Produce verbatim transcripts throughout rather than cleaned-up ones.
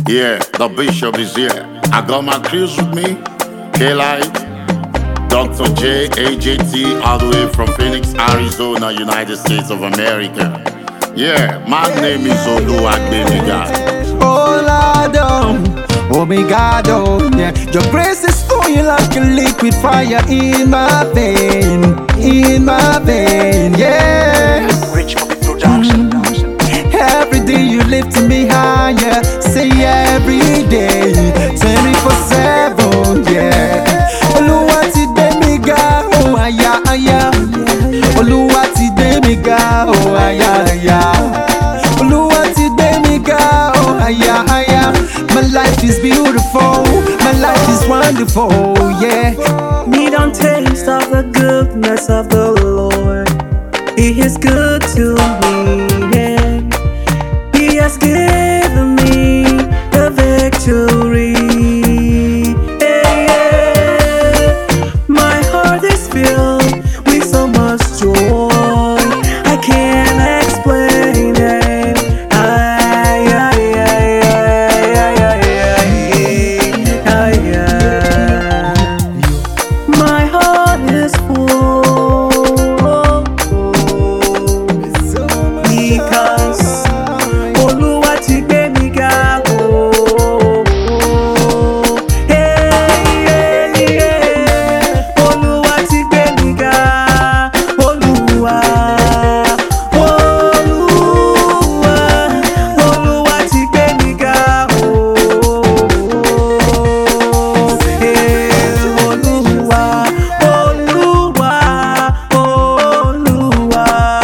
Yeah, the bishop is here. I got my crews with me. K-Light, Doctor J, A J T, all the way from Phoenix, Arizona, United States of America. Yeah, my name is Oluwagbemiga. Oh Lord, oh my God, oh yeah. Your grace is flowing like a liquid fire in my vein, in my vein, yeah. Rich Bobby Production. Every day you lift me higher, say every day, twenty-four seven, yeah. Oluwa ti gbé mi ga, oh aya aya. Oluwa ti gbé mi ga, oh aya aya. Oluwa ti gbé mi ga, oh aya aya. My life is beautiful, my life is wonderful, yeah. Me don't taste of the goodness of the Lord. He is good to me, yeah. He has given me the victory. Hey, yeah. My heart is filled with so much joy. I can't explain it. Ay, ay, ay, ay, ay, ay, ay, ay. My heart is full because Oluwa ti gbé mi ga, oh. Hey, yeah, yeah. Oluwa ti gbé mi ga. Oluwa, Oluwa, Oluwa ti gbé mi ga, oh. Hey, Oluwa, Oluwa, Oluwa,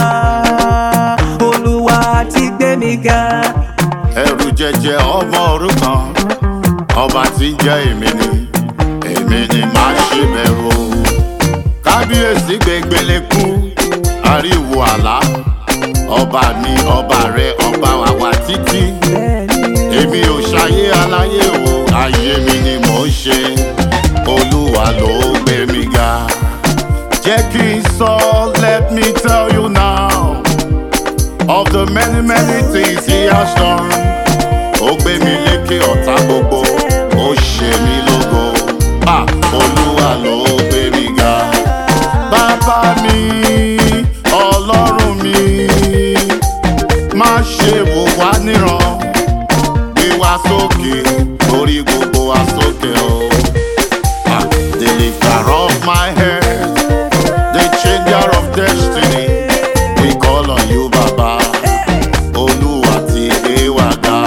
Oluwa ti gbé mi ga. Ẹrù jẹjẹ ọmọ òrukàn, ọba tí ń jẹ́ èmi ni, èmi ni màá ṣe bẹ̀rù. Kábíyèsí gbẹ̀ngbẹ̀lẹ̀kú, ariwo àlá, ọba mi, ọba rẹ, ọba àwa títí. Èmi ò ṣayé aláyé o, ayé mi ni mò ń ṣe, Olúwa ló gbé mi ga. Jẹ́ kí n sọ, let me tell you now, of the many many things he has done. Ó gbé mi lékè ọ̀tá gbogbo, ó ṣe mí lógo. Ah, Olúwa ló gbé mi ga. Bàbá mi, Ọlọ́run mi, má ṣe wò wá níran. Gbé wa sókè, lórí gbogbo wa sókè o. Ah, the lifter of my head, the changer of destiny. We call on you, Baba. Olúwa ti gbé wa ga.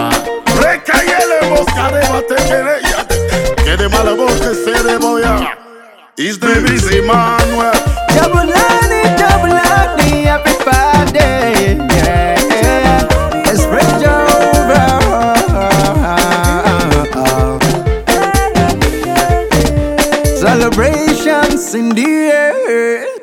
His name is Emmanuel. Jabulani, Jabulani, everybody, yeah. Let's bring Jehovah. Celebrations in the air.